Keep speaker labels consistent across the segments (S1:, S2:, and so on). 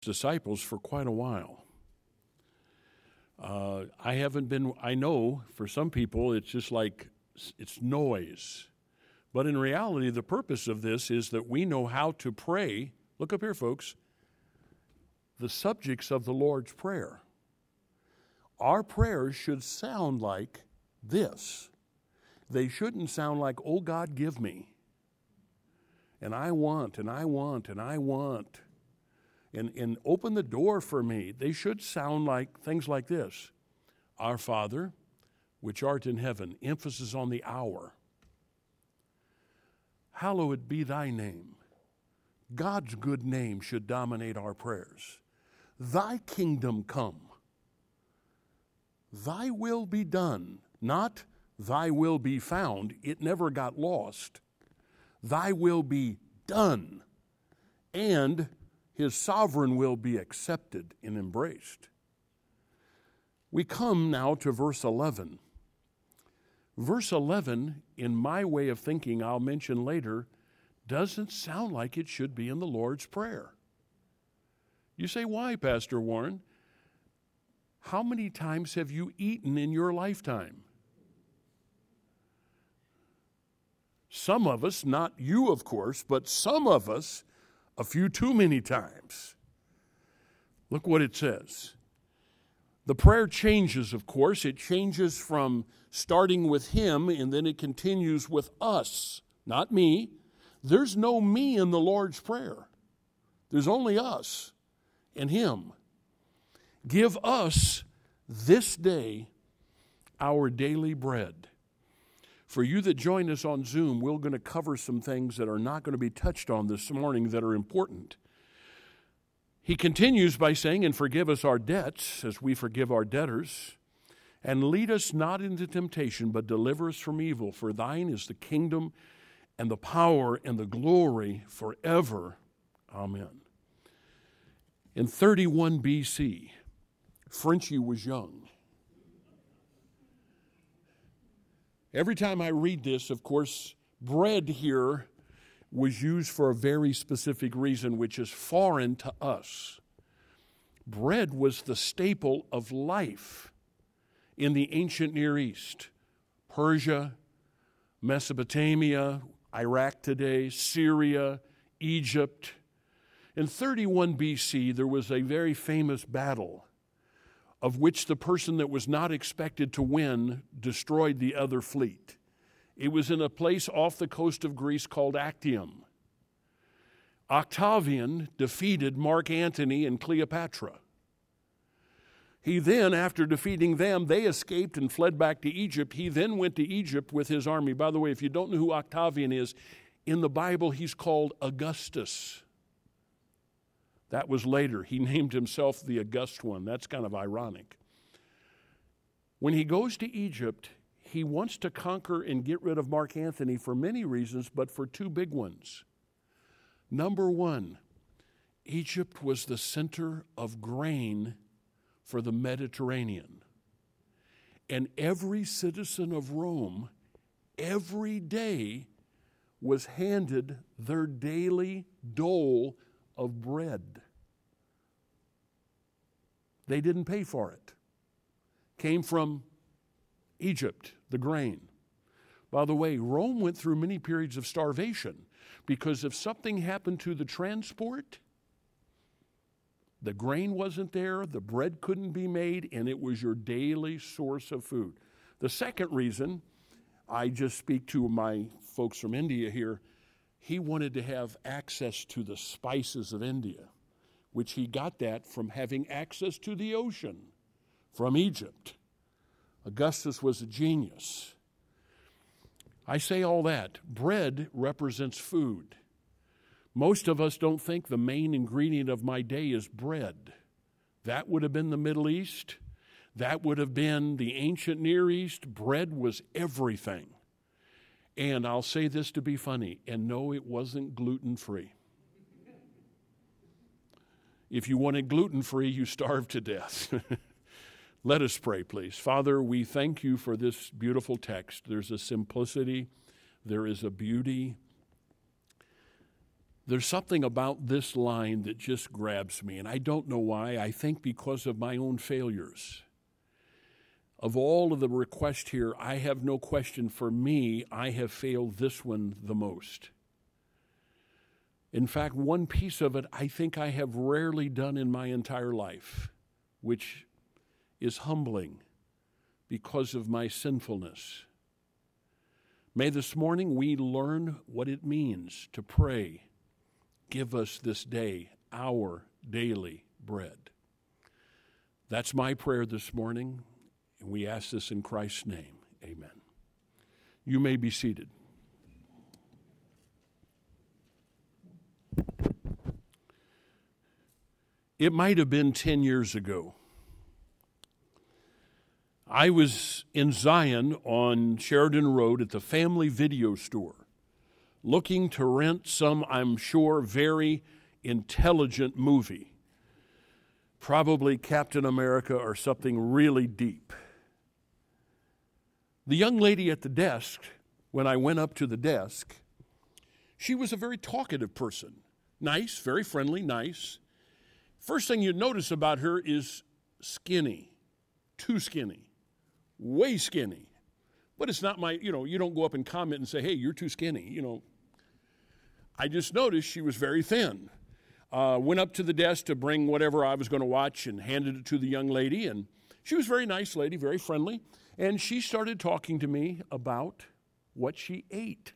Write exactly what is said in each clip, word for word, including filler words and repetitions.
S1: disciples for quite a while. Uh, I haven't been, I know for some people it's just like, it's noise. But in reality, the purpose of this is that we know how to pray. Look up here, folks. The subjects of the Lord's Prayer. Our prayers should sound like this. They shouldn't sound like, oh, God, give me. And I want, and I want, and I want. And, and open the door for me. They should sound like things like this. Our Father, which art in heaven. Emphasis on the hour. Hallowed be thy name. God's good name should dominate our prayers. Thy kingdom come. Thy will be done. Not thy will be found. It never got lost. Thy will be done. And his sovereign will be accepted and embraced. We come now to verse eleven. Verse eleven, in my way of thinking, I'll mention later, doesn't sound like it should be in the Lord's Prayer. You say, why, Pastor Warren? How many times have you eaten in your lifetime? Some of us, not you, of course, but some of us, a few too many times. Look what it says. The prayer changes, of course. It changes from starting with him, and then it continues with us, not me. There's no me in the Lord's Prayer. There's only us and him. Give us this day our daily bread. For you that join us on Zoom, we're going to cover some things that are not going to be touched on this morning that are important. He continues by saying, and forgive us our debts as we forgive our debtors, and lead us not into temptation, but deliver us from evil. For thine is the kingdom and the power and the glory forever. Amen. In thirty-one B C, Frenchie was young. Every time I read this, of course, bread here was used for a very specific reason, which is foreign to us. Bread was the staple of life in the ancient Near East. Persia, Mesopotamia, Iraq today, Syria, Egypt. In thirty-one B C, there was a very famous battle of which the person that was not expected to win destroyed the other fleet. It was in a place off the coast of Greece called Actium. Octavian defeated Mark Antony and Cleopatra. He then, after defeating them, they escaped and fled back to Egypt. He then went to Egypt with his army. By the way, if you don't know who Octavian is, in the Bible he's called Augustus. That was later. He named himself the August One. That's kind of ironic. When he goes to Egypt, he wants to conquer and get rid of Mark Antony for many reasons, but for two big ones. Number one, Egypt was the center of grain for the Mediterranean. And every citizen of Rome, every day, was handed their daily dole of bread. They didn't pay for it. Came from Egypt, the grain. By the way, Rome went through many periods of starvation because if something happened to the transport, the grain wasn't there, the bread couldn't be made, and it was your daily source of food. The second reason, I just speak to my folks from India here, he wanted to have access to the spices of India, which he got that from having access to the ocean from Egypt. Augustus was a genius. I say all that. Bread represents food. Most of us don't think the main ingredient of my day is bread. That would have been the Middle East. That would have been the ancient Near East. Bread was everything. And I'll say this to be funny, and no, it wasn't gluten-free. If you wanted gluten-free, you starved to death. Let us pray, please. Father, we thank you for this beautiful text. There's a simplicity, there is a beauty, There's something about this line that just grabs me, and I don't know why. I think because of my own failures. Of all of the requests here, I have no question, for me, I have failed this one the most. In fact, one piece of it I think I have rarely done in my entire life, which is humbling because of my sinfulness. May this morning we learn what it means to pray, "Give us this day our daily bread." That's my prayer this morning, and we ask this in Christ's name. Amen. You may be seated. It might have been ten years ago. I was in Zion on Sheridan Road at the Family Video Store, looking to rent some, I'm sure, very intelligent movie. Probably Captain America or something really deep. The young lady at the desk, when I went up to the desk, she was a very talkative person. Nice, very friendly, nice. First thing you notice about her is skinny, too skinny, way skinny. But it's not my, you know, you don't go up and comment and say, "Hey, you're too skinny," you know. I just noticed she was very thin. Uh, went up to the desk to bring whatever I was going to watch and handed it to the young lady. And she was a very nice lady, very friendly. And she started talking to me about what she ate.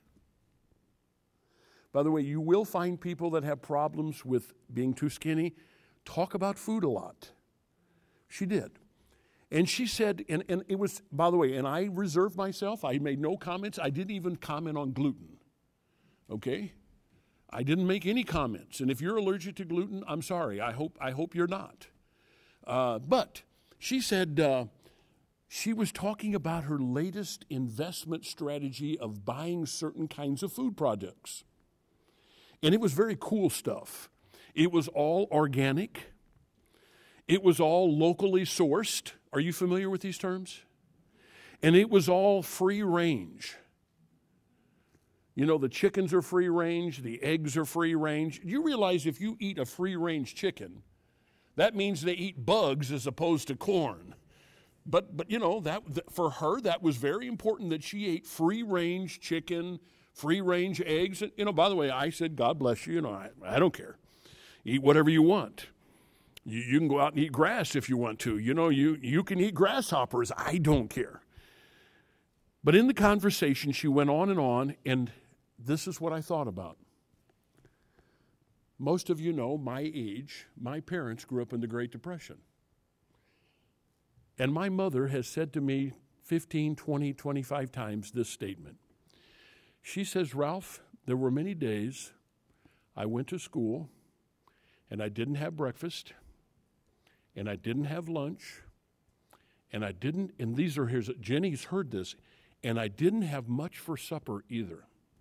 S1: By the way, you will find people that have problems with being too skinny talk about food a lot. She did. And she said, and, and it was, by the way, and I reserved myself. I made no comments. I didn't even comment on gluten. Okay? I didn't make any comments. And if you're allergic to gluten, I'm sorry. I hope I hope you're not. Uh, but she said uh, she was talking about her latest investment strategy of buying certain kinds of food products. And it was very cool stuff. It was all organic. It was all locally sourced. Are you familiar with these terms? And it was all free range. You know, the chickens are free range, the eggs are free range. You realize if you eat a free range chicken, that means they eat bugs as opposed to corn. But, but you know, that for her, that was very important that she ate free range chicken, free range eggs. You know, by the way, I said, God bless you. You know, I, I don't care. Eat whatever you want. You, you can go out and eat grass if you want to. You know, you, you can eat grasshoppers. I don't care. But in the conversation, she went on and on, and this is what I thought about. Most of you know my age. My parents grew up in the Great Depression. And my mother has said to me fifteen, twenty, twenty-five times this statement. She says, "Ralph, there were many days I went to school and I didn't have breakfast and I didn't have lunch and I didn't," and these are his, Jenny's heard this, "and I didn't have much for supper either."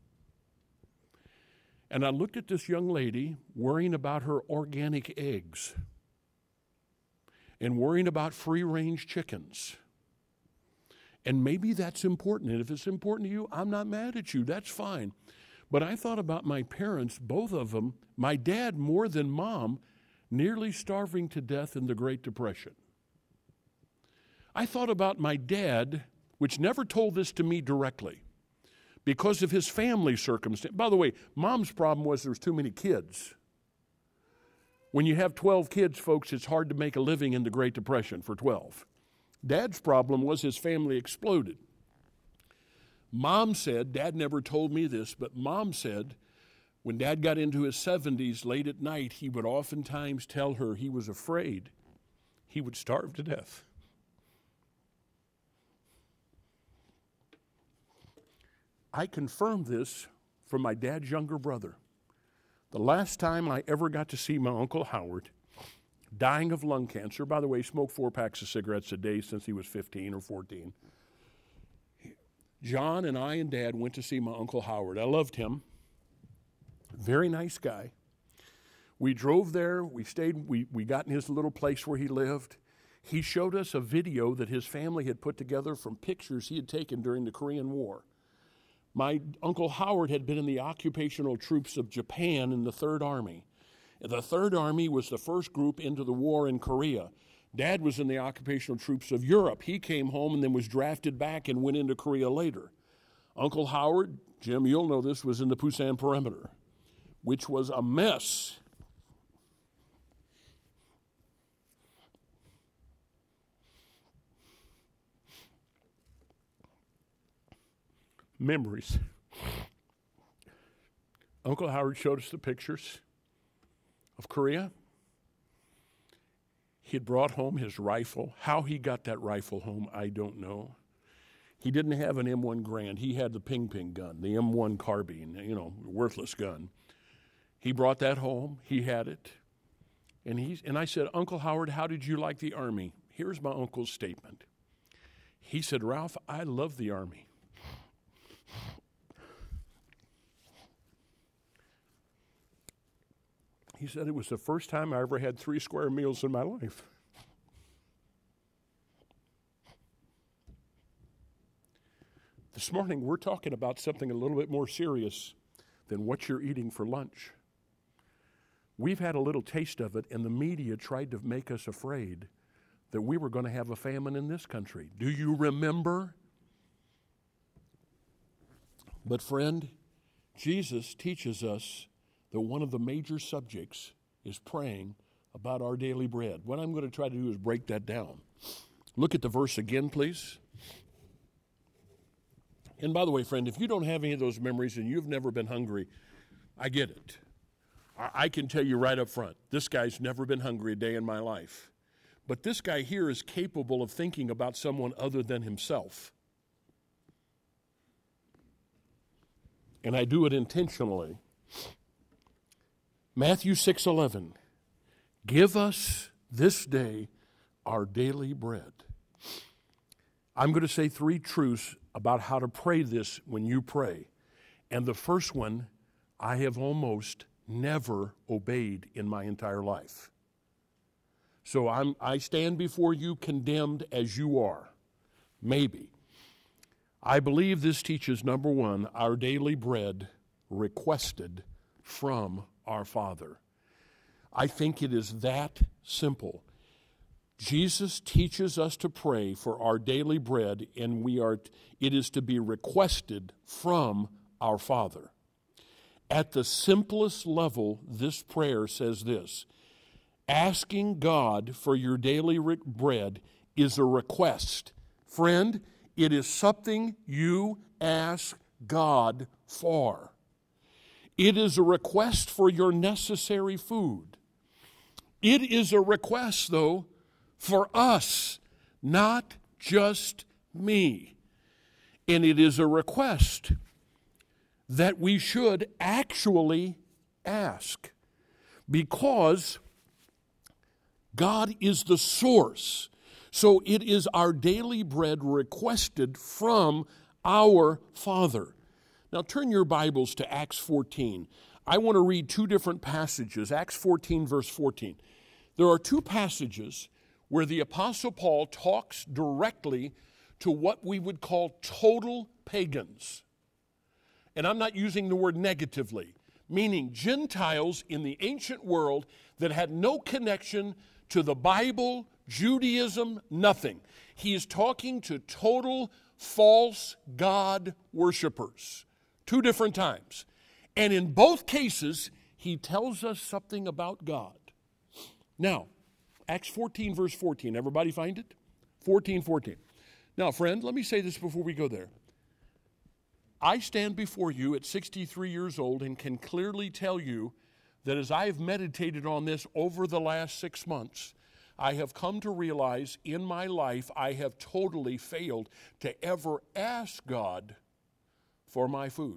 S1: And I looked at this young lady worrying about her organic eggs and worrying about free-range chickens. And maybe that's important. And if it's important to you, I'm not mad at you. That's fine. But I thought about my parents, both of them, my dad more than mom, nearly starving to death in the Great Depression. I thought about my dad, which never told this to me directly, because of his family circumstance. By the way, mom's problem was there was too many kids. When you have twelve kids, folks, it's hard to make a living in the Great Depression for twelve. Dad's problem was his family exploded. Mom said, Dad never told me this, but Mom said when Dad got into his seventies, late at night, he would oftentimes tell her he was afraid he would starve to death. I confirmed this from my dad's younger brother. The last time I ever got to see my Uncle Howard, dying of lung cancer, by the way, he smoked four packs of cigarettes a day since he was fifteen or fourteen. John and I and Dad went to see my Uncle Howard. I loved him. Very nice guy. We drove there. We stayed. We, we got in his little place where he lived. He showed us a video that his family had put together from pictures he had taken during the Korean War. My Uncle Howard had been in the occupational troops of Japan in the Third Army. The Third Army was the first group into the war in Korea. Dad was in the occupational troops of Europe. He came home and then was drafted back and went into Korea later. Uncle Howard, Jim, you'll know this, was in the Pusan Perimeter, which was a mess. Memories. Uncle Howard showed us the pictures of Korea. He had brought home his rifle. How he got that rifle home, I don't know. He didn't have an M one Garand. He had the Ping Ping gun, the M one carbine, you know, worthless gun. He brought that home. He had it. And, he, and I said, Uncle Howard, how did you like the Army? Here's my uncle's statement. He said, Ralph, I love the Army. He said it was the first time I ever had three square meals in my life. This morning, we're talking about something a little bit more serious than what you're eating for lunch. We've had a little taste of it, and the media tried to make us afraid that we were going to have a famine in this country. Do you remember? But friend, Jesus teaches us that one of the major subjects is praying about our daily bread. What I'm going to try to do is break that down. Look at the verse again, please. And by the way, friend, if you don't have any of those memories and you've never been hungry, I get it. I can tell you right up front, this guy's never been hungry a day in my life. But this guy here is capable of thinking about someone other than himself. And I do it intentionally. Matthew six eleven, give us this day our daily bread. I'm going to say three truths about how to pray this when you pray. And the first one, I have almost never obeyed in my entire life. So I'm, I stand before you condemned as you are. Maybe. I believe this teaches, number one, our daily bread requested from our Father. I think it is that simple. Jesus teaches us to pray for our daily bread, and we are it is to be requested from our Father. At the simplest level, this prayer says this: asking God for your daily bread is a request. Friend, it is something you ask God for. It is a request for your necessary food. It is a request, though, for us, not just me. And it is a request that we should actually ask, because God is the source. So it is our daily bread requested from our Father. Now turn your Bibles to Acts fourteen. I want to read two different passages. Acts fourteen, verse fourteen. There are two passages where the Apostle Paul talks directly to what we would call total pagans. And I'm not using the word negatively, meaning Gentiles in the ancient world that had no connection to the Bible, Judaism, nothing. He is talking to total false God worshipers. Two different times. And in both cases, he tells us something about God. Now, Acts fourteen, verse fourteen. Everybody find it? fourteen, fourteen. Now, friend, let me say this before we go there. I stand before you at sixty-three years old and can clearly tell you that as I have meditated on this over the last six months, I have come to realize in my life I have totally failed to ever ask God for my food.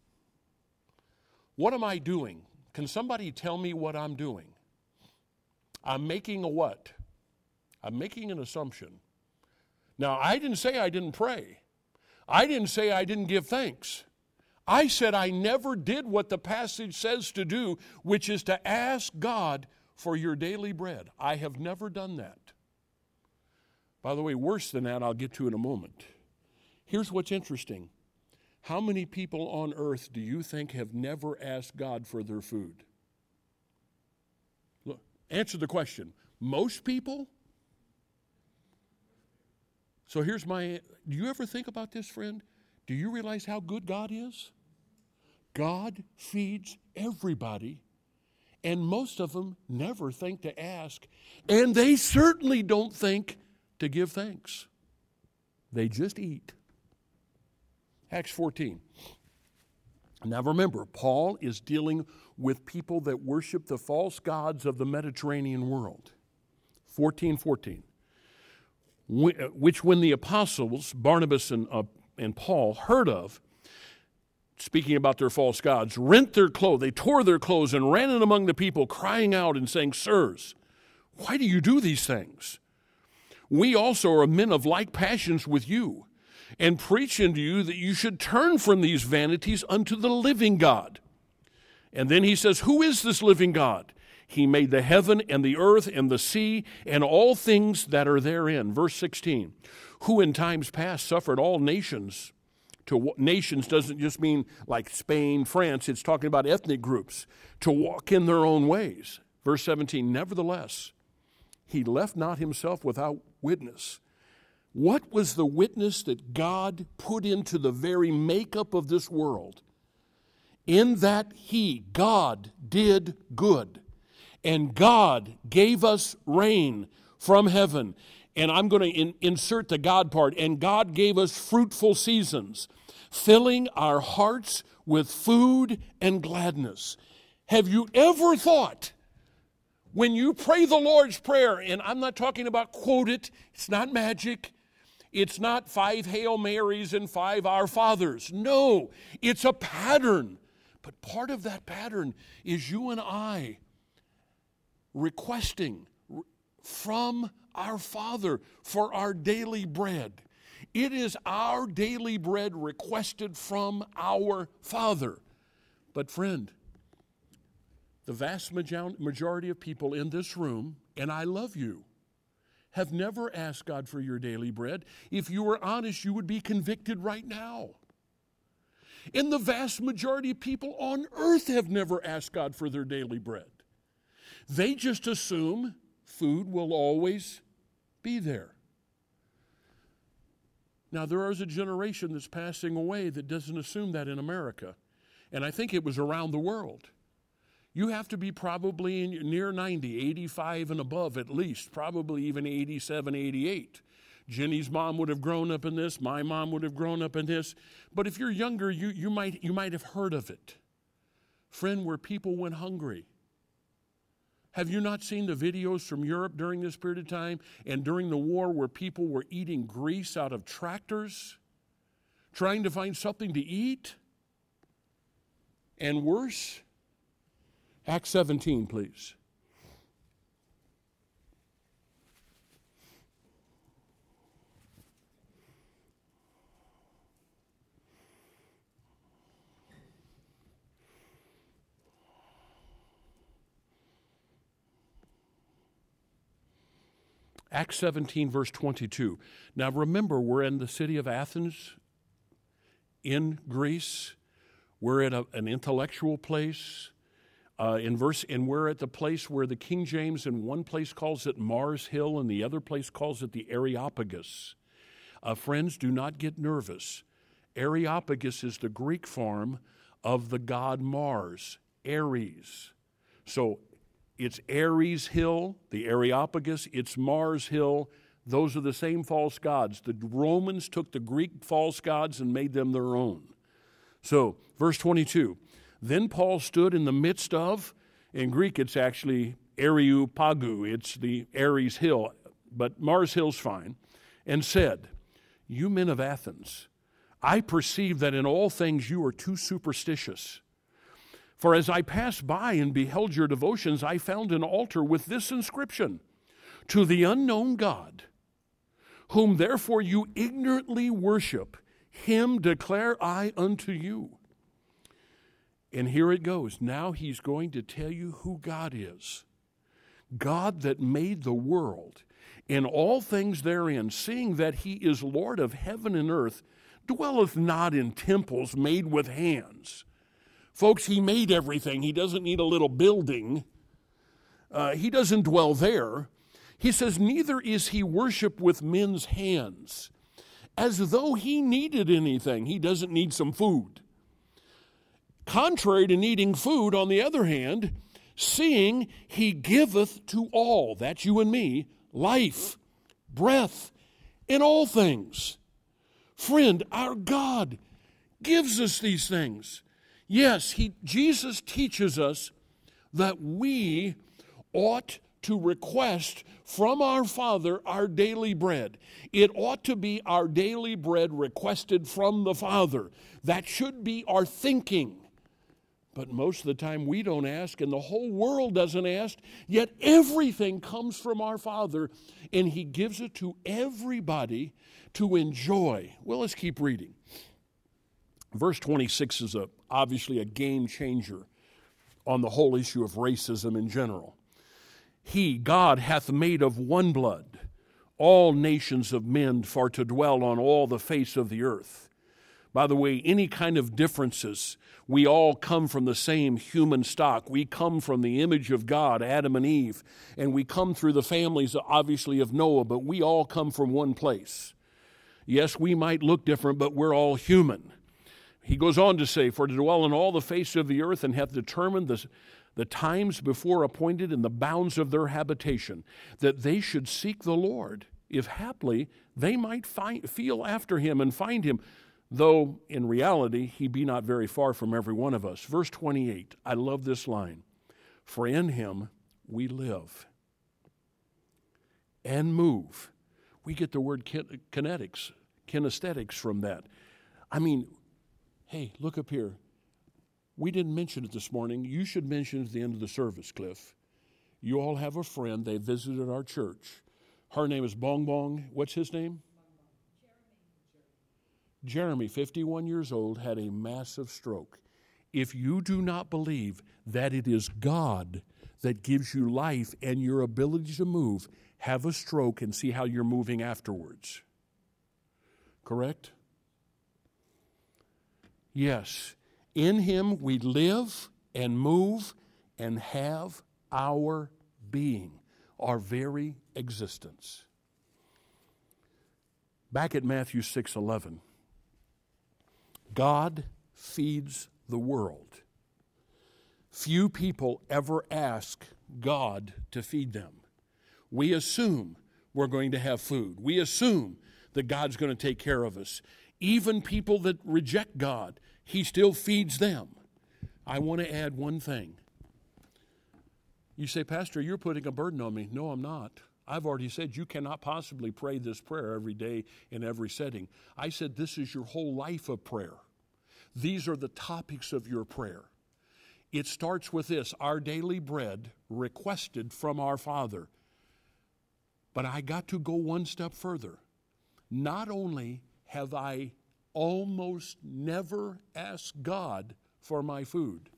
S1: What am I doing? Can somebody tell me what I'm doing? I'm making a what? I'm making an assumption. Now, I didn't say I didn't pray. I didn't say I didn't give thanks. I said I never did what the passage says to do, which is to ask God for your daily bread. I have never done that. By the way, worse than that, I'll get to in a moment. Here's what's interesting. How many people on earth do you think have never asked God for their food? Look, answer the question. Most people? So here's my, do you ever think about this, friend? Do you realize how good God is? God feeds everybody, and most of them never think to ask, and they certainly don't think to give thanks. They just eat. Acts fourteen. Now remember, Paul is dealing with people that worship the false gods of the Mediterranean world. fourteen fourteen. Which when the apostles, Barnabas and, uh, and Paul, heard of, speaking about their false gods, rent their clothes, they tore their clothes and ran in among the people, crying out and saying, Sirs, why do you do these things? We also are men of like passions with you, and preach unto you that you should turn from these vanities unto the living God. And then he says, who is this living God? He made the heaven and the earth and the sea and all things that are therein. Verse sixteen, who in times past suffered all nations. To nations doesn't just mean like Spain, France. It's talking about ethnic groups to walk in their own ways. Verse seventeen, nevertheless, he left not himself without witness. What was the witness that God put into the very makeup of this world? In that he, God, did good. And God gave us rain from heaven. And I'm going to in, insert the God part. And God gave us fruitful seasons, filling our hearts with food and gladness. Have you ever thought, when you pray the Lord's Prayer, and I'm not talking about quote it, it's not magic, it's not five Hail Marys and five Our Fathers. No, it's a pattern. But part of that pattern is you and I requesting from our Father for our daily bread. It is our daily bread requested from our Father. But friend, the vast majority of people in this room, and I love you, have never asked God for your daily bread. If you were honest, you would be convicted right now. And the vast majority of people on earth have never asked God for their daily bread. They just assume food will always be there. Now, there is a generation that's passing away that doesn't assume that in America. And I think it was around the world. You have to be probably in near ninety, eighty-five and above at least, probably even eighty-seven, eighty-eight. Jenny's mom would have grown up in this. My mom would have grown up in this. But if you're younger, you, you, might, you might have heard of it. Friend, where people went hungry. Have you not seen the videos from Europe during this period of time and during the war where people were eating grease out of tractors, trying to find something to eat? And worse? Acts seventeen, please. Acts seventeen, verse twenty-two. Now remember, we're in the city of Athens in Greece. We're at a, an intellectual place. Uh, in verse, and we're at the place where the King James in one place calls it Mars Hill and the other place calls it the Areopagus. Uh, friends, do not get nervous. Areopagus is the Greek form of the god Mars, Ares. So it's Ares Hill, the Areopagus, it's Mars Hill. Those are the same false gods. The Romans took the Greek false gods and made them their own. So, verse twenty-two. Then Paul stood in the midst of, in Greek it's actually Areopagu, it's the Ares Hill, but Mars Hill's fine, and said, you men of Athens, I perceive that in all things you are too superstitious. For as I passed by and beheld your devotions, I found an altar with this inscription, to the unknown God, whom therefore you ignorantly worship, him declare I unto you. And here it goes. Now he's going to tell you who God is. God that made the world and all things therein, seeing that he is Lord of heaven and earth, dwelleth not in temples made with hands. Folks, he made everything. He doesn't need a little building. Uh, he doesn't dwell there. He says, neither is he worshiped with men's hands, as though he needed anything. He doesn't need some food. Contrary to needing food, on the other hand, seeing he giveth to all, that's you and me, life, breath, in all things. Friend, our God gives us these things. Yes, he, Jesus teaches us that we ought to request from our Father our daily bread. It ought to be our daily bread requested from the Father. That should be our thinking. But most of the time we don't ask, and the whole world doesn't ask, yet everything comes from our Father, and he gives it to everybody to enjoy. Well, let's keep reading. Verse twenty-six is a, obviously a game changer on the whole issue of racism in general. He, God, hath made of one blood all nations of men for to dwell on all the face of the earth. By the way, any kind of differences, we all come from the same human stock. We come from the image of God, Adam and Eve, and we come through the families, obviously, of Noah, but we all come from one place. Yes, we might look different, but we're all human. He goes on to say, for to dwell on all the face of the earth, and hath determined the, the times before appointed and the bounds of their habitation, that they should seek the Lord, if haply they might find, feel after him and find him, though in reality he be not very far from every one of us. Verse twenty-eight, I love this line. For in him we live and move. We get the word kin- kinetics, kinesthetics from that. I mean, hey, look up here. We didn't mention it this morning. You should mention it at the end of the service, Cliff. You all have a friend. They visited our church. Her name is Bong Bong. What's his name? Jeremy, fifty-one years old, had a massive stroke. If you do not believe that it is God that gives you life and your ability to move, have a stroke and see how you're moving afterwards. Correct? Yes. In him we live and move and have our being, our very existence. Back at Matthew six eleven. God feeds the world. Few people ever ask God to feed them. We assume we're going to have food. We assume that God's going to take care of us. Even people that reject God, he still feeds them. I want to add one thing. You say, Pastor, you're putting a burden on me. No, I'm not. I've already said you cannot possibly pray this prayer every day in every setting. I said this is your whole life of prayer. These are the topics of your prayer. It starts with this, our daily bread requested from our Father. But I got to go one step further. Not only have I almost never asked God for my food,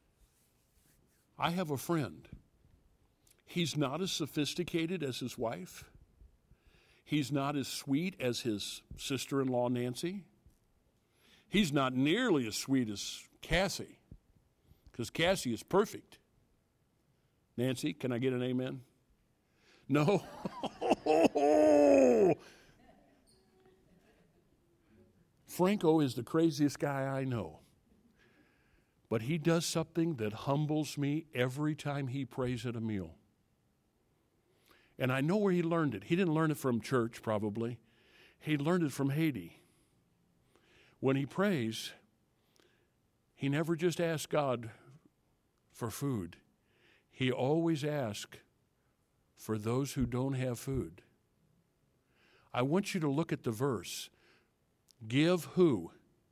S1: I have a friend. He's not as sophisticated as his wife. He's not as sweet as his sister-in-law, Nancy. He's not nearly as sweet as Cassie, because Cassie is perfect. Nancy, can I get an amen? No? Franco is the craziest guy I know. But he does something that humbles me every time he prays at a meal. And I know where he learned it. He didn't learn it from church, probably. He learned it from Haiti. When he prays, he never just asks God for food. He always asks for those who don't have food. I want you to look at the verse. Give who?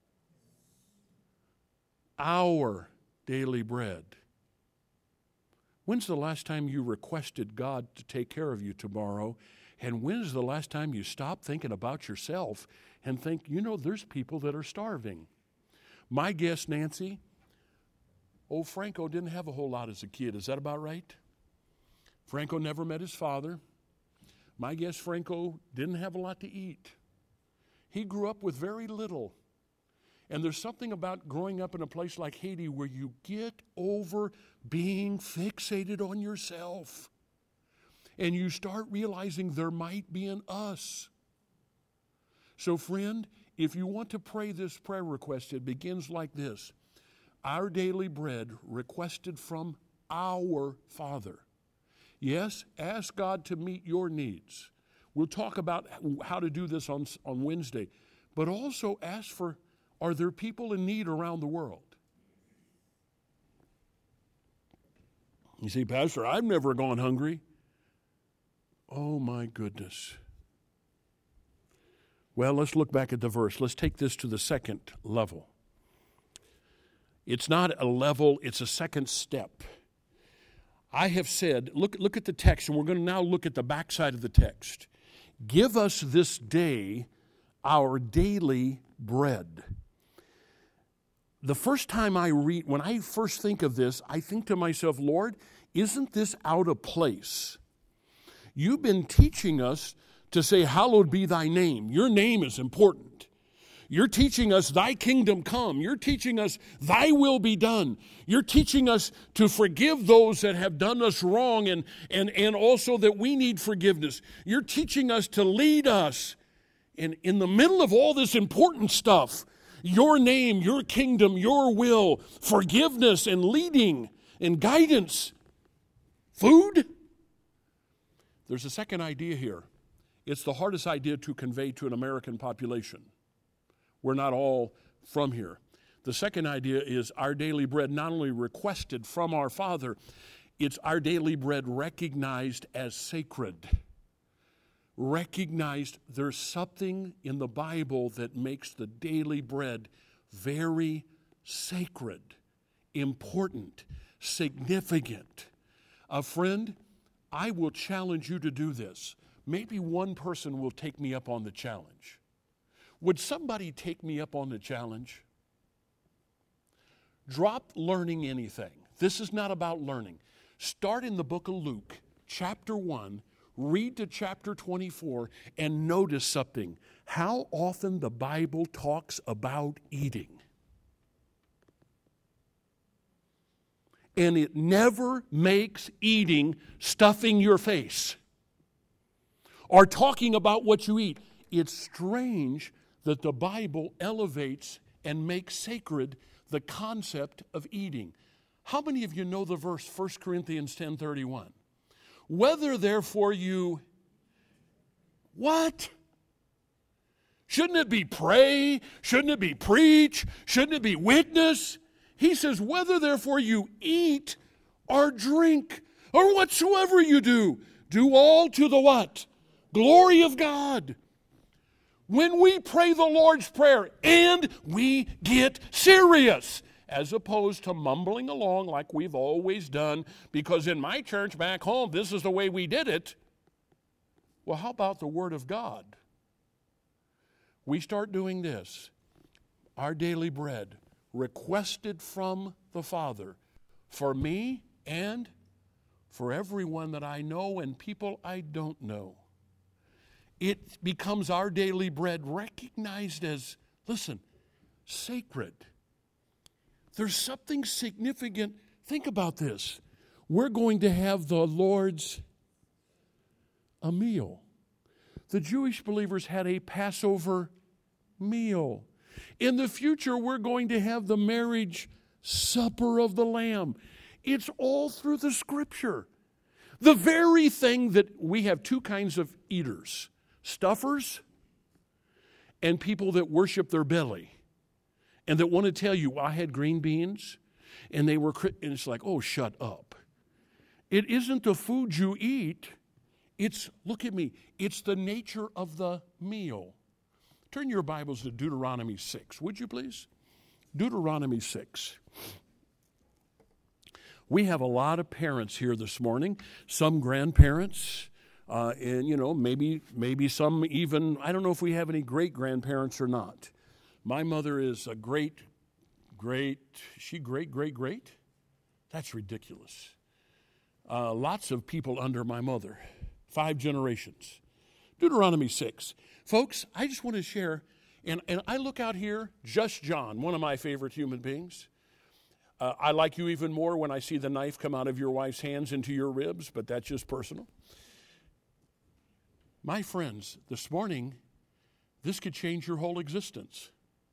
S1: Our daily bread. When's the last time you requested God to take care of you tomorrow? And when's the last time you stopped thinking about yourself and think, you know, there's people that are starving? My guess, Nancy, old Franco didn't have a whole lot as a kid. Is that about right? Franco never met his father. My guess, Franco didn't have a lot to eat. He grew up with very little. And there's something about growing up in a place like Haiti where you get over being fixated on yourself. And you start realizing there might be an us. So friend, if you want to pray this prayer request, it begins like this. Our daily bread requested from our Father. Yes, ask God to meet your needs. We'll talk about how to do this on, on Wednesday. But also ask for, are there people in need around the world? You say, Pastor, I've never gone hungry. Oh my goodness. Well, let's look back at the verse. Let's take this to the second level. It's not a level, it's a second step. I have said, look, look at the text, and we're going to now look at the backside of the text. Give us this day our daily bread. The first time I read, when I first think of this, I think to myself, Lord, isn't this out of place? You've been teaching us to say, hallowed be thy name. Your name is important. You're teaching us thy kingdom come. You're teaching us thy will be done. You're teaching us to forgive those that have done us wrong and, and, and also that we need forgiveness. You're teaching us to lead us. And in the middle of all this important stuff, your name, your kingdom, your will, forgiveness and leading and guidance, food. There's a second idea here. It's the hardest idea to convey to an American population. We're not all from here. The second idea is our daily bread not only requested from our Father, it's our daily bread recognized as sacred. Recognized, there's something in the Bible that makes the daily bread very sacred, important, significant. A friend, I will challenge you to do this. Maybe one person will take me up on the challenge. Would somebody take me up on the challenge? Drop learning anything. This is not about learning. Start in the book of Luke, chapter one, read to chapter twenty-four, and notice something. How often the Bible talks about eating. And it never makes eating stuffing your face or talking about what you eat. It's strange that the Bible elevates and makes sacred the concept of eating. How many of you know the verse, First Corinthians ten thirty-one? Whether therefore you, what? Shouldn't it be pray? Shouldn't it be preach? Shouldn't it be witness? He says, whether therefore you eat or drink or whatsoever you do, do all to the what? Glory of God. When we pray the Lord's Prayer and we get serious, as opposed to mumbling along like we've always done, because in my church back home, this is the way we did it. Well, how about the Word of God? We start doing this. Our daily bread, requested from the Father, for me and for everyone that I know and people I don't know. It becomes our daily bread, recognized as, listen, sacred. There's something significant. Think about this. We're going to have the Lord's a meal. The Jewish believers had a Passover meal. In the future, we're going to have the marriage supper of the Lamb. It's all through the Scripture. The very thing that we have two kinds of eaters. Stuffers and people that worship their belly and that want to tell you, well, I had green beans and they were, and it's like, oh, shut up. It isn't the food you eat. It's, look at me, it's the nature of the meal. Turn your Bibles to Deuteronomy six, would you please? Deuteronomy six. We have a lot of parents here this morning, some grandparents. Uh, and, you know, maybe maybe some even, I don't know if we have any great-grandparents or not. My mother is a great, great, is she great, great, great? That's ridiculous. Uh, lots of people under my mother, five generations. Deuteronomy six. Folks, I just want to share, And, and I look out here, just John, one of my favorite human beings. Uh, I like you even more when I see the knife come out of your wife's hands into your ribs, but that's just personal. My friends, this morning, this could change your whole existence.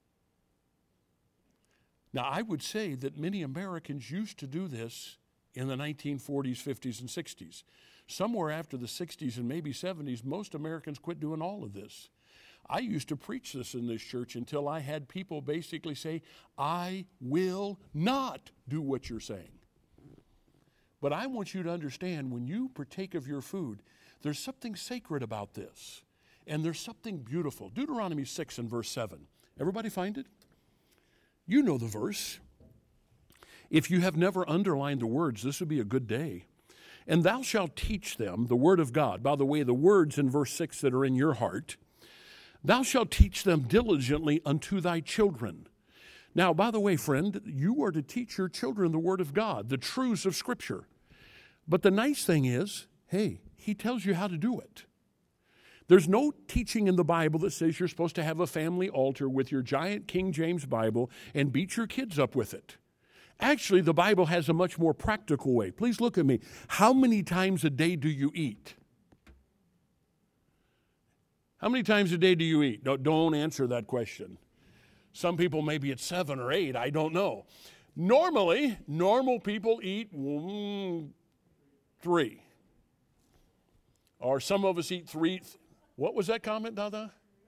S1: Now, I would say that many Americans used to do this in the nineteen forties, fifties, and sixties. Somewhere after the sixties and maybe seventies, most Americans quit doing all of this. I used to preach this in this church until I had people basically say, I will not do what you're saying. But I want you to understand, when you partake of your food, there's something sacred about this. And there's something beautiful. Deuteronomy six and verse seven. Everybody find it? You know the verse. If you have never underlined the words, this would be a good day. And thou shalt teach them the word of God. By the way, the words in verse six that are in your heart. Thou shalt teach them diligently unto thy children. Now, by the way, friend, you are to teach your children the word of God, the truths of Scripture. But the nice thing is, hey, he tells you how to do it. There's no teaching in the Bible that says you're supposed to have a family altar with your giant King James Bible and beat your kids up with it. Actually, the Bible has a much more practical way. Please look at me. How many times a day do you eat? How many times a day do you eat? Don't, don't answer that question. Some people, maybe it's seven or eight. I don't know. Normally, normal people eat mm, three. Or some of us eat three. What was that comment, Dada?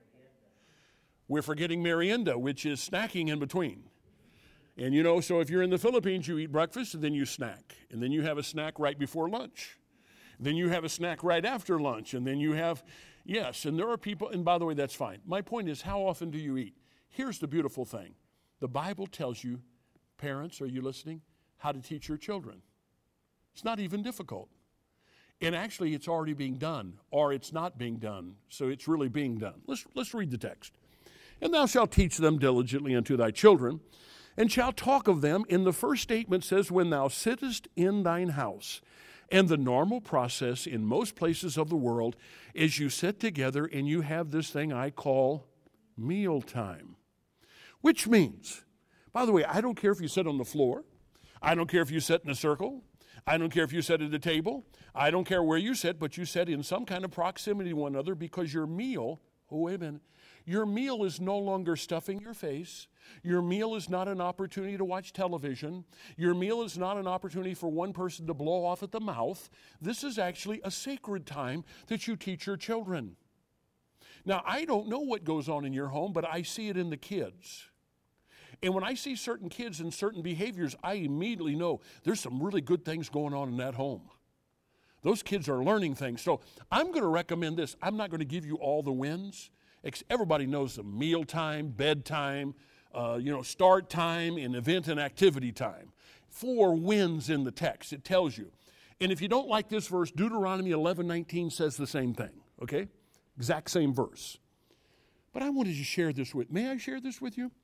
S1: We're forgetting merienda, which is snacking in between. And you know, so if you're in the Philippines, you eat breakfast and then you snack. And then you have a snack right before lunch. Then you have a snack right after lunch. And then you have, yes, and there are people, and by the way, that's fine. My point is, how often do you eat? Here's the beautiful thing. The Bible tells you, parents, are you listening, how to teach your children. It's not even difficult. And actually, it's already being done, or it's not being done. So it's really being done. Let's, let's read the text. And thou shalt teach them diligently unto thy children, and shalt talk of them. In the first statement says, when thou sittest in thine house. And the normal process in most places of the world is you sit together and you have this thing I call mealtime. Which means, by the way, I don't care if you sit on the floor. I don't care if you sit in a circle. I don't care if you sit at a table. I don't care where you sit, but you sit in some kind of proximity to one another, because your meal, oh, wait a minute, your meal is no longer stuffing your face. Your meal is not an opportunity to watch television. Your meal is not an opportunity for one person to blow off at the mouth. This is actually a sacred time that you teach your children. Now, I don't know what goes on in your home, but I see it in the kids. And when I see certain kids and certain behaviors, I immediately know there's some really good things going on in that home. Those kids are learning things. So I'm going to recommend this. I'm not going to give you all the wins. Everybody knows them: mealtime, bedtime, uh, you know, start time, and event and activity time. Four wins in the text, it tells you. And if you don't like this verse, Deuteronomy eleven nineteen says the same thing, okay? Exact same verse. But I wanted to share this with, may I share this with you?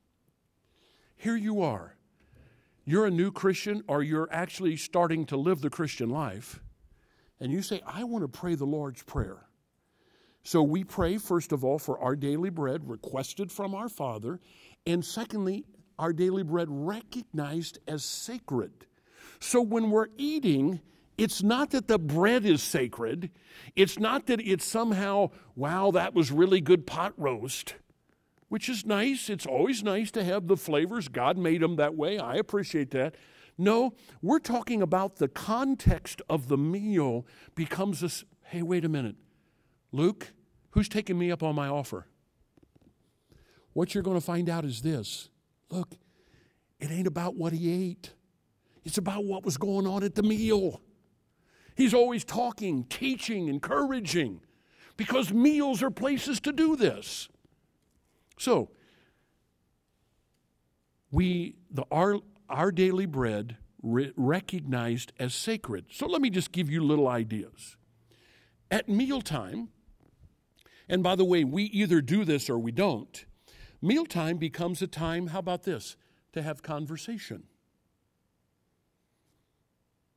S1: Here you are. You're a new Christian, or you're actually starting to live the Christian life, and you say, I want to pray the Lord's Prayer. So we pray, first of all, for our daily bread requested from our Father, and secondly, our daily bread recognized as sacred. So when we're eating, it's not that the bread is sacred. It's not that it's somehow, wow, that was really good pot roast, which is nice. It's always nice to have the flavors. God made them that way. I appreciate that. No, we're talking about the context of the meal becomes this, hey, wait a minute. Luke, who's taking me up on my offer? What you're going to find out is this. Look, it ain't about what he ate. It's about what was going on at the meal. He's always talking, teaching, encouraging, because meals are places to do this. So, we, the, our, our daily bread re- recognized as sacred. So let me just give you little ideas. At mealtime, and by the way, we either do this or we don't, mealtime becomes a time, how about this, to have conversation.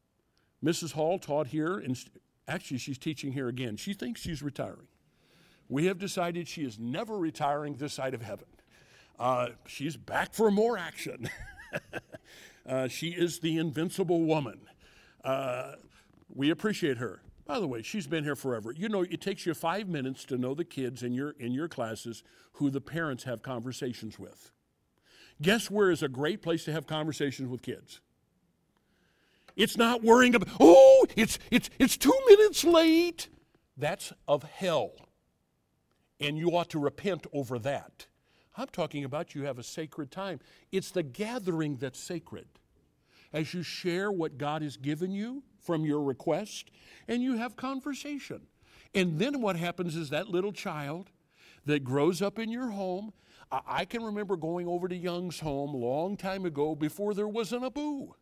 S1: Missus Hall taught here, and actually she's teaching here again. She thinks she's retiring. we have decided she is never retiring this side of heaven. Uh, she's back for more action. uh, she is the invincible woman. Uh, we appreciate her. By the way, she's been here forever. You know, it takes you five minutes to know the kids in your in your classes who the parents have conversations with. Guess where is a great place to have conversations with kids? It's not worrying about, oh, it's it's it's two minutes late. That's of hell. And you ought to repent over that. I'm talking about you have a sacred time. It's the gathering that's sacred. As you share what God has given you from your request, and you have conversation. And then what happens is that little child that grows up in your home, I, I can remember going over to Young's home a long time ago before there was an Abu.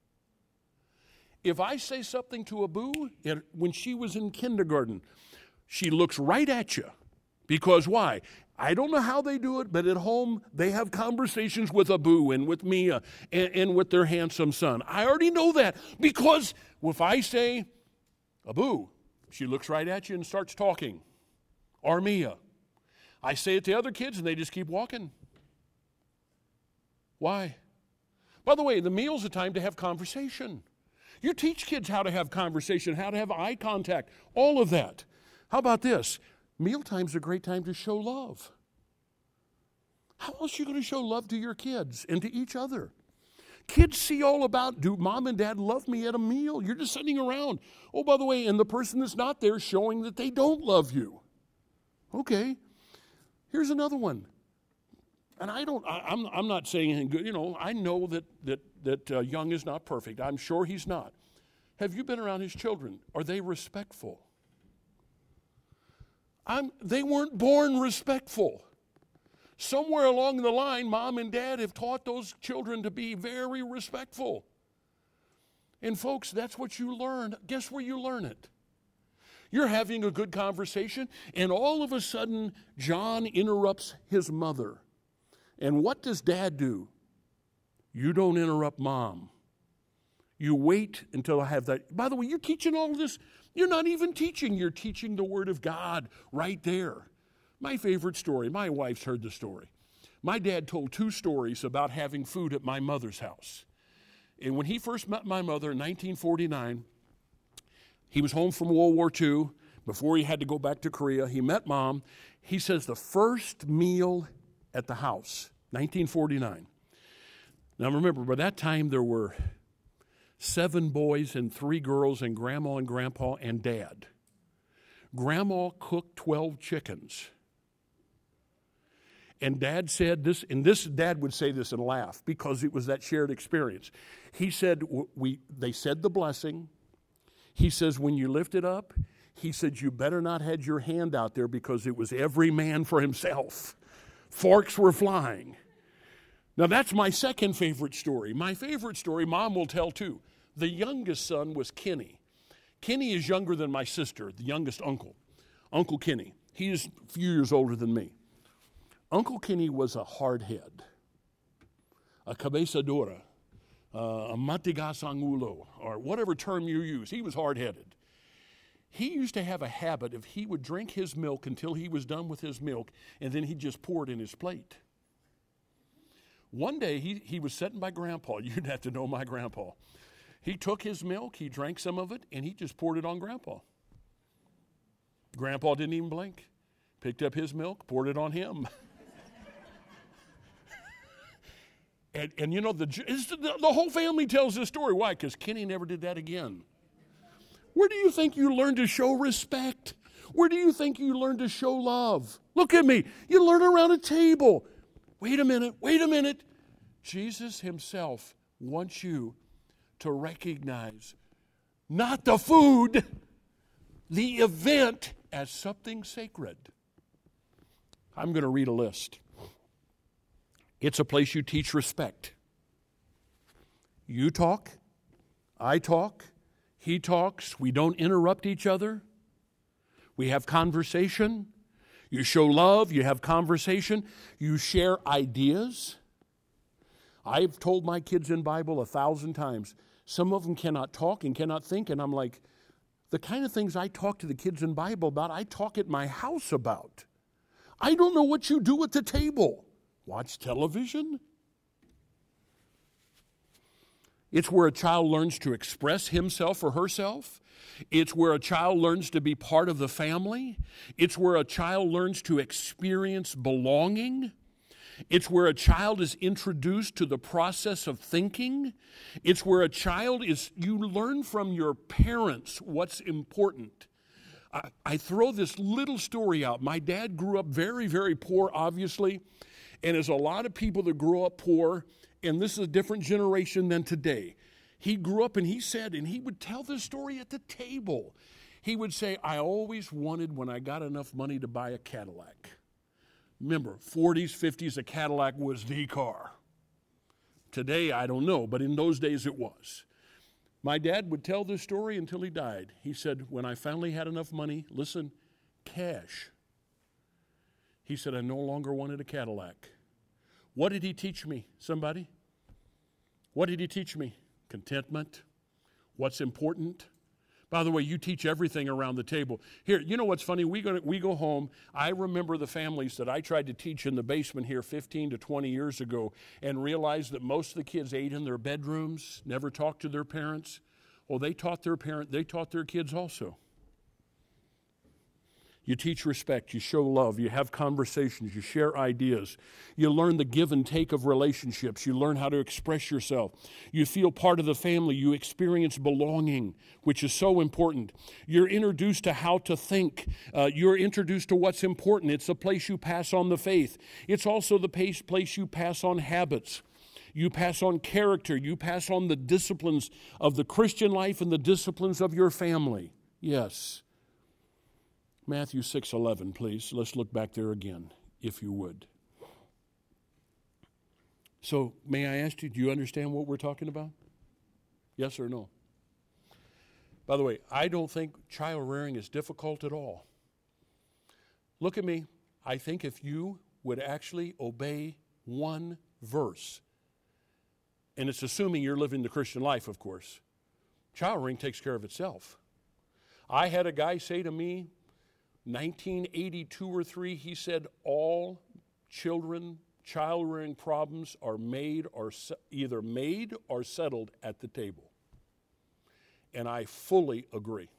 S1: If I say something to Abu, it, when she was in kindergarten, she looks right at you. Because why? I don't know how they do it, but at home they have conversations with Abu and with Mia and, and with their handsome son. I already know that because if I say, Abu, she looks right at you and starts talking. Or Mia. I say it to other kids and they just keep walking. Why? By the way, the meal's a time to have conversation. You teach kids how to have conversation, how to have eye contact, all of that. How about this? Mealtime's a great time to show love. How else are you going to show love to your kids and to each other? Kids see all about, do mom and dad love me at a meal? You're just sitting around. Oh, by the way, and the person that's not there showing that they don't love you. Okay, here's another one. And I don't, I, I'm, I'm not saying anything good. You know, I know that, that, that uh, Young is not perfect. I'm sure he's not. Have you been around his children? Are they respectful? I'm, they weren't born respectful. Somewhere along the line, mom and dad have taught those children to be very respectful. And folks, that's what you learn. Guess where you learn it? You're having a good conversation, and all of a sudden, John interrupts his mother. And what does dad do? You don't interrupt mom. You wait until I have that. By the way, you're teaching all of this. You're not even teaching. You're teaching the Word of God right there. My favorite story, my wife's heard the story. My dad told two stories about having food at my mother's house. And when he first met my mother in nineteen forty-nine, he was home from World War Two. Before he had to go back to Korea, he met mom. He says the first meal at the house, nineteen forty-nine. Now remember, by that time there were seven boys and three girls and grandma and grandpa and dad. Grandma cooked twelve chickens. And dad said this, and this dad would say this and laugh because it was that shared experience. He said, we, they said the blessing. He says, when you lift it up, he said, you better not have your hand out there because it was every man for himself. Forks were flying. Now that's my second favorite story. My favorite story, mom will tell too. The youngest son was Kenny. Kenny is younger than my sister, the youngest uncle, Uncle Kenny. He is a few years older than me. Uncle Kenny was a hardhead, a cabeza dura, uh, a matigas angulo, or whatever term you use. He was hard-headed. He used to have a habit of he would drink his milk until he was done with his milk, and then he'd just pour it in his plate. One day, he, he was sitting by Grandpa. You'd have to know my grandpa. He took his milk, he drank some of it, and he just poured it on Grandpa. Grandpa didn't even blink. Picked up his milk, poured it on him. and, and you know, the, the, the whole family tells this story. Why? Because Kenny never did that again. Where do you think you learn to show respect? Where do you think you learn to show love? Look at me. You learn around a table. Wait a minute, wait a minute. Jesus himself wants you to recognize not the food, the event as something sacred. I'm going to read a list. It's a place you teach respect. You talk, I talk, he talks. We don't interrupt each other. We have conversation. You show love, you have conversation, you share ideas. I've told my kids in Bible a thousand times, some of them cannot talk and cannot think, and I'm like, The kind of things I talk to the kids in Bible about, I talk at my house about. I don't know what you do at the table. Watch television? It's where a child learns to express himself or herself. It's where a child learns to be part of the family. It's where a child learns to experience belonging. It's where a child is introduced to the process of thinking. It's where a child is, you learn from your parents what's important. I, I throw this little story out. My dad grew up very, very poor, obviously. And there's a lot of people that grow up poor, and this is a different generation than today. He grew up and he said, and he would tell this story at the table. He would say, I always wanted when I got enough money to buy a Cadillac. Remember, forties, fifties, a Cadillac was the car. Today, I don't know, but in those days it was. My dad would tell this story until he died. He said, when I finally had enough money, listen, cash. He said, I no longer wanted a Cadillac. What did he teach me, somebody? What did he teach me? Contentment. What's important? By the way, you teach everything around the table. Here, you know what's funny? We go, we go home. I remember the families that I tried to teach in the basement here fifteen to twenty years ago and realized that most of the kids ate in their bedrooms, never talked to their parents. Well, they taught their parent, they taught their kids also. You teach respect, you show love, you have conversations, you share ideas. You learn the give and take of relationships. You learn how to express yourself. You feel part of the family. You experience belonging, which is so important. You're introduced to how to think. Uh, you're introduced to what's important. It's the place you pass on the faith. It's also the place you pass on habits. You pass on character. You pass on the disciplines of the Christian life and the disciplines of your family. Yes. Matthew six eleven, please. Let's look back there again, if you would. So, may I ask you, do you understand what we're talking about? Yes or no? By the way, I don't think child rearing is difficult at all. Look at me. I think if you would actually obey one verse, and it's assuming you're living the Christian life, of course, child rearing takes care of itself. I had a guy say to me, nineteen eighty-two or three, he said, all children, child rearing problems are made or se- either made or settled at the table. And I fully agree.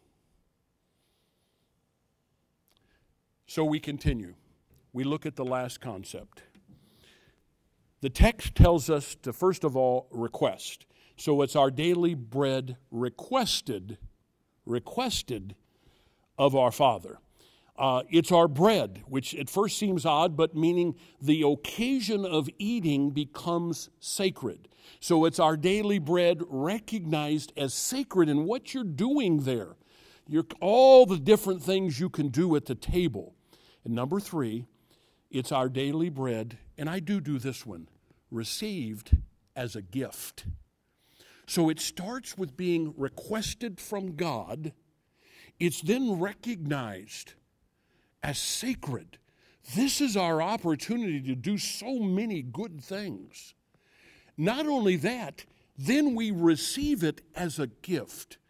S1: So we continue. We look at the last concept. The text tells us to, first of all, request. So it's our daily bread requested, requested of our Father. Uh, it's our bread, which at first seems odd, but meaning the occasion of eating becomes sacred. So it's our daily bread recognized as sacred in what you're doing there. You're, all the different things you can do at the table. And number three, it's our daily bread, and I do do this one, received as a gift. So it starts with being requested from God. It's then recognized as sacred. This is our opportunity to do so many good things. Not only that, then we receive it as a gift.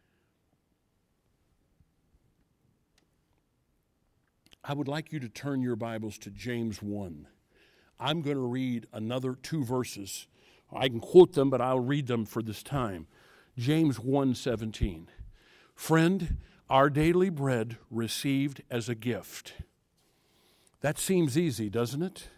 S1: I would like you to turn your Bibles to James one. I'm going to read another two verses. I can quote them, but I'll read them for this time. James one seventeen. Friend, our daily bread received as a gift. That seems easy, doesn't it?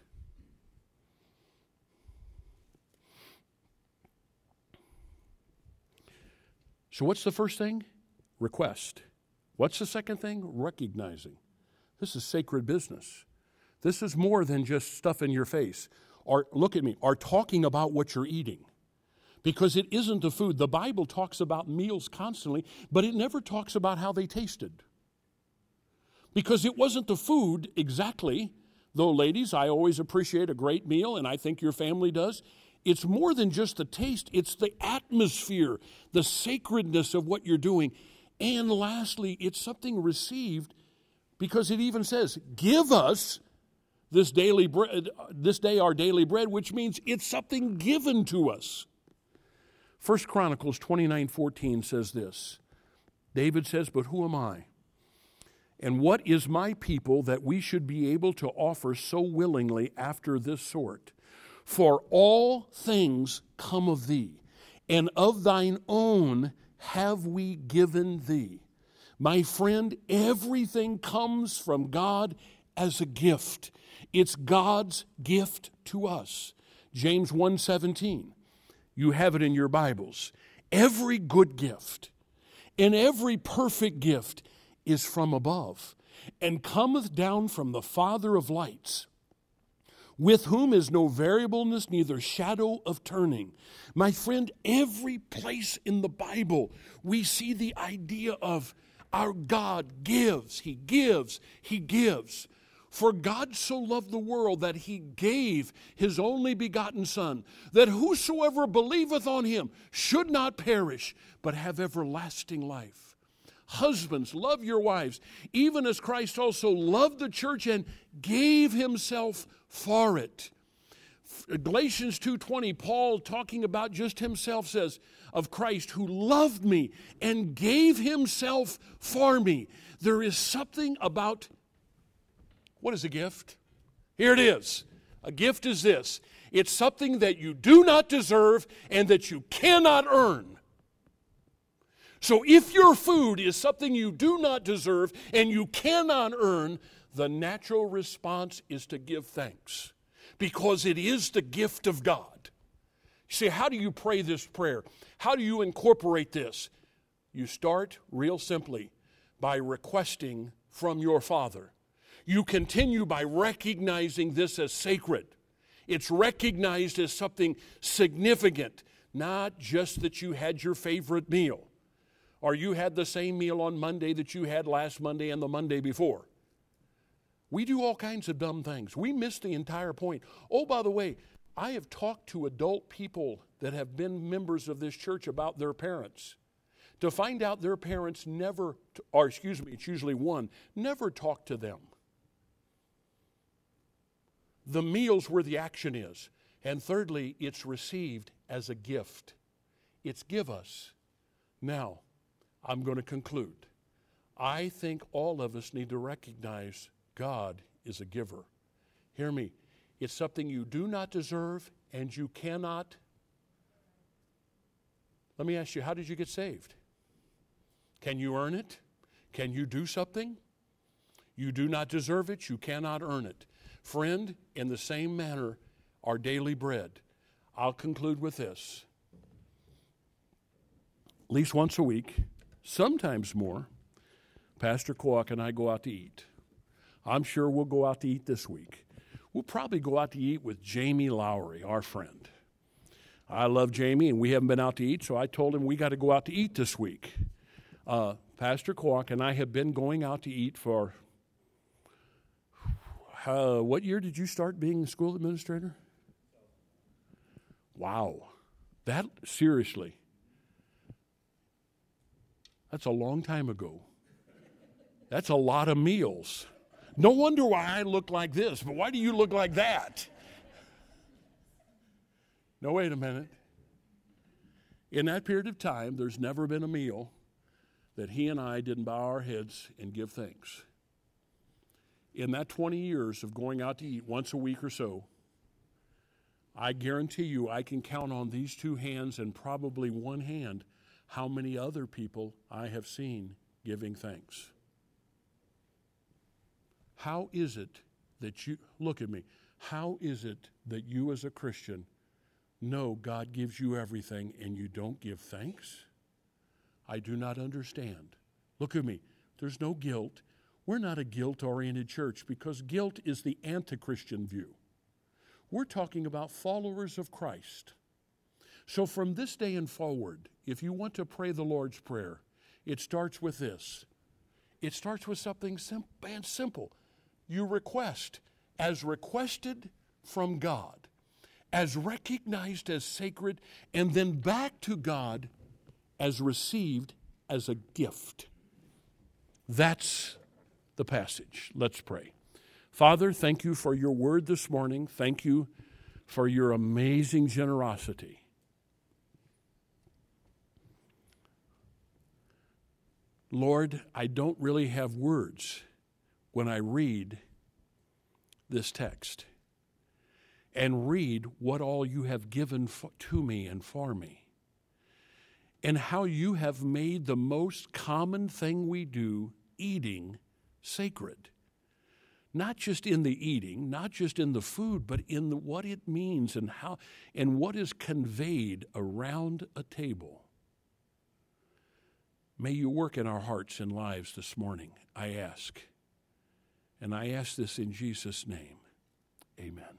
S1: So what's the first thing? Request. What's the second thing? Recognizing. This is sacred business. This is more than just stuff in your face. Or, look at me, or talking about what you're eating. Because it isn't the food. The Bible talks about meals constantly, but it never talks about how they tasted. Because it wasn't the food exactly, though, ladies, I always appreciate a great meal, and I think your family does. It's more than just the taste. It's the atmosphere, the sacredness of what you're doing. And lastly, it's something received because it even says, give us this daily bread, this day our daily bread, which means it's something given to us. First Chronicles twenty-nine fourteen says this, David says, "But who am I? And what is my people that we should be able to offer so willingly after this sort? For all things come of thee, and of thine own have we given thee." My friend, everything comes from God as a gift. It's God's gift to us. James one seventeen. You have it in your Bibles. Every good gift and every perfect gift is from above, and cometh down from the Father of lights, with whom is no variableness, neither shadow of turning. My friend, every place in the Bible we see the idea of our God gives, He gives, He gives. For God so loved the world that He gave His only begotten Son, that whosoever believeth on Him should not perish, but have everlasting life. Husbands, love your wives, even as Christ also loved the church and gave Himself for it. Galatians two twenty, Paul, talking about just himself, says of Christ, who loved me and gave Himself for me. There is something about, what is a gift? Here it is. A gift is this. It's something that you do not deserve and that you cannot earn. So if your food is something you do not deserve and you cannot earn, the natural response is to give thanks, because it is the gift of God. You say, how do you pray this prayer? How do you incorporate this? You start real simply by requesting from your Father. You continue by recognizing this as sacred. It's recognized as something significant, not just that you had your favorite meal, or you had the same meal on Monday that you had last Monday and the Monday before. We do all kinds of dumb things. We miss the entire point. Oh, by the way, I have talked to adult people that have been members of this church about their parents, to find out their parents never, or excuse me, it's usually one, never talked to them. The meal's where the action is. And thirdly, it's received as a gift. It's give us. Now, I'm going to conclude. I think all of us need to recognize God is a giver. Hear me. It's something you do not deserve and you cannot. Let me ask you, how did you get saved? Can you earn it? Can you do something? You do not deserve it. You cannot earn it. Friend, in the same manner, our daily bread. I'll conclude with this. At least once a week, sometimes more, Pastor Kwok and I go out to eat. I'm sure we'll go out to eat this week. We'll probably go out to eat with Jamie Lowry, our friend. I love Jamie, and we haven't been out to eat, so I told him we got to go out to eat this week. Uh, Pastor Kwok and I have been going out to eat for, uh, what year did you start being the school administrator? Wow. That, seriously, that's a long time ago. That's a lot of meals. No wonder why I look like this, but why do you look like that? No, wait a minute. In that period of time, there's never been a meal that he and I didn't bow our heads and give thanks. In that twenty years of going out to eat once a week or so, I guarantee you I can count on these two hands and probably one hand how many other people I have seen giving thanks. How is it that you, look at me, how is it that you as a Christian know God gives you everything and you don't give thanks? I do not understand. Look at me, there's no guilt. We're not a guilt-oriented church because guilt is the anti-Christian view. We're talking about followers of Christ. So from this day and forward, if you want to pray the Lord's Prayer, it starts with this. It starts with something simple and simple. You request, as requested from God, as recognized as sacred, and then back to God as received as a gift. That's the passage. Let's pray. Father, thank you for your word this morning. Thank you for your amazing generosity. Lord, I don't really have words when I read this text and read what all you have given to me and for me, and how you have made the most common thing we do, eating, sacred. Not just in the eating, not just in the food, but in the, what it means and how and what is conveyed around a table. May you work in our hearts and lives this morning, I ask. And I ask this in Jesus' name. Amen.